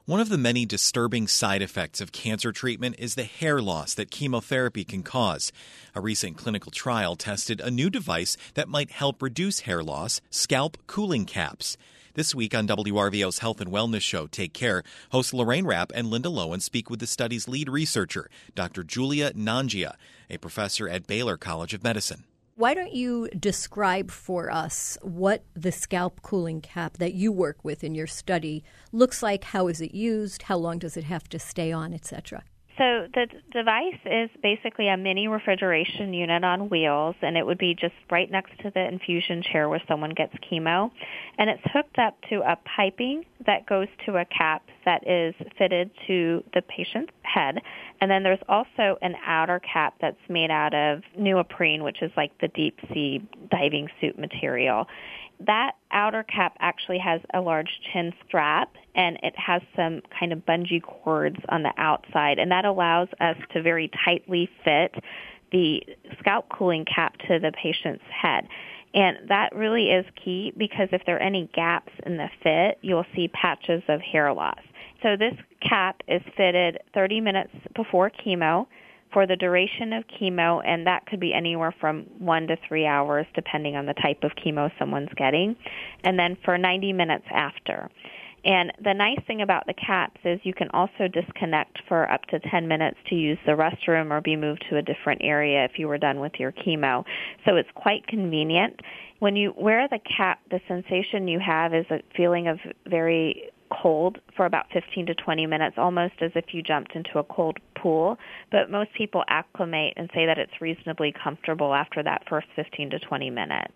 One of the many disturbing side effects of cancer treatment is the hair loss that chemotherapy can cause. A recent clinical trial tested a new device that might help reduce hair loss, scalp cooling caps. This week on WRVO's Health and Wellness show, Take Care, hosts Lorraine Rapp and Linda Lowen speak with the study's lead researcher, Dr. Julia Nangia, a professor at Baylor College of Medicine. Why don't you describe for us what the scalp cooling cap that you work with in your study looks like? How is it used? How long does it have to stay on, etc.? So the device is basically a mini refrigeration unit on wheels, and it would be just right next to the infusion chair where someone gets chemo. And it's hooked up to a piping that goes to a cap that is fitted to the patient's head. And then there's also an outer cap that's made out of neoprene, which is like the deep sea diving suit material. That outer cap actually has a large chin strap, and it has some kind of bungee cords on the outside, and that allows us to very tightly fit the scalp cooling cap to the patient's head. And that really is key because if there are any gaps in the fit, you'll see patches of hair loss. So this cap is fitted 30 minutes before chemo for the duration of chemo, and that could be anywhere from 1 to 3 hours, depending on the type of chemo someone's getting, and then for 90 minutes after. And the nice thing about the caps is you can also disconnect for up to 10 minutes to use the restroom or be moved to a different area if you were done with your chemo. So it's quite convenient. When you wear the cap, the sensation you have is a feeling of very cold for about 15 to 20 minutes, almost as if you jumped into a cold pool. But most people acclimate and say that it's reasonably comfortable after that first 15 to 20 minutes.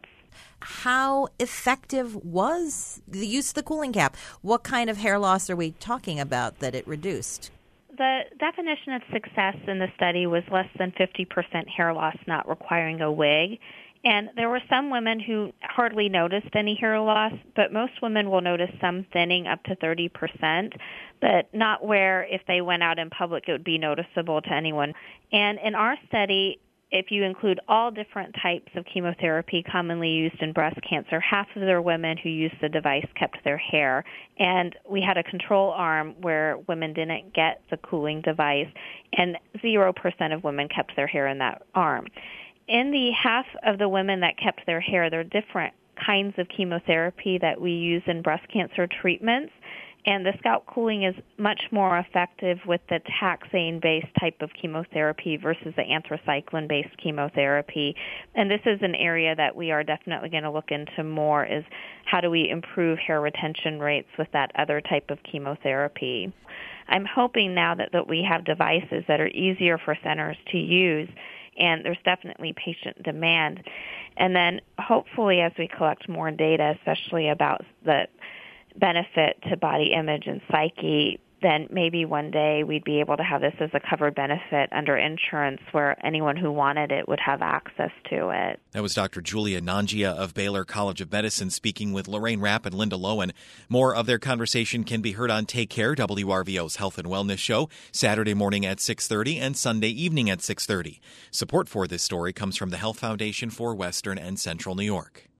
How effective was the use of the cooling cap? What kind of hair loss are we talking about that it reduced? The definition of success in the study was less than 50% hair loss not requiring a wig. And there were some women who hardly noticed any hair loss, but most women will notice some thinning up to 30%, but not where if they went out in public it would be noticeable to anyone. And in our study, if you include all different types of chemotherapy commonly used in breast cancer, half of the women who used the device kept their hair. And we had a control arm where women didn't get the cooling device, and 0% of women kept their hair in that arm. In the half of the women that kept their hair, there are different kinds of chemotherapy that we use in breast cancer treatments, and the scalp cooling is much more effective with the taxane-based type of chemotherapy versus the anthracycline-based chemotherapy. And this is an area that we are definitely going to look into more, is how do we improve hair retention rates with that other type of chemotherapy. I'm hoping now that we have devices that are easier for centers to use, and there's definitely patient demand. And then hopefully as we collect more data, especially about the benefit to body image and psyche, then maybe one day we'd be able to have this as a covered benefit under insurance where anyone who wanted it would have access to it. That was Dr. Julia Nangia of Baylor College of Medicine speaking with Lorraine Rapp and Linda Lowen. More of their conversation can be heard on Take Care, WRVO's Health and Wellness show, Saturday morning at 6:30 and Sunday evening at 6:30. Support for this story comes from the Health Foundation for Western and Central New York.